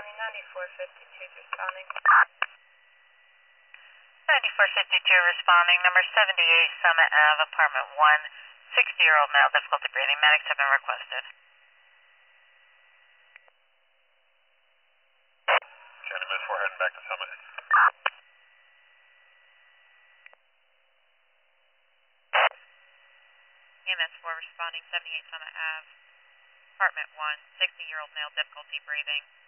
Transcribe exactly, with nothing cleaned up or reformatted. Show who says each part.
Speaker 1: County, ninety-four fifty-two responding.
Speaker 2: ninety-four fifty-two responding, number seventy-eight Summit Ave, apartment one, sixty-year-old male, difficulty breathing. Medics have been requested.
Speaker 3: County Med four heading back to Summit.
Speaker 2: E M S four responding, seventy-eight Summit Ave, apartment one, sixty-year-old male, difficulty breathing.